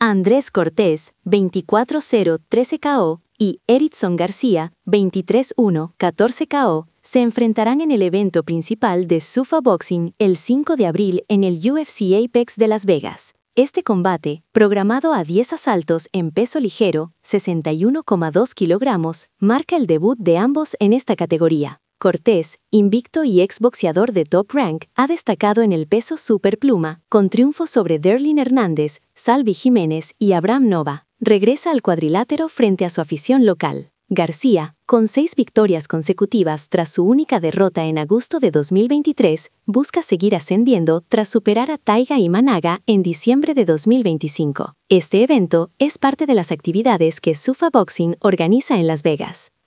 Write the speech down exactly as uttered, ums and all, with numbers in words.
a Andrés Cortés, veinticuatro cero, trece K O, y Erickson García, veintitrés uno, catorce K O, se enfrentarán en el evento principal de Zuffa Boxing el cinco de abril en el U F C Apex de Las Vegas. Este combate, programado a diez asaltos en peso ligero, sesenta y uno coma dos kilogramos, marca el debut de ambos en esta categoría. Cortés, invicto y exboxeador de Top Rank, ha destacado en el peso superpluma, con triunfos sobre Derlin Hernández, Salvi Jiménez y Abraham Nova. Regresa al cuadrilátero frente a su afición local. García, con seis victorias consecutivas tras su única derrota en agosto de dos mil veintitrés, busca seguir ascendiendo tras superar a Taiga y Managa en diciembre de dos mil veinticinco. Este evento es parte de las actividades que Zuffa Boxing organiza en Las Vegas.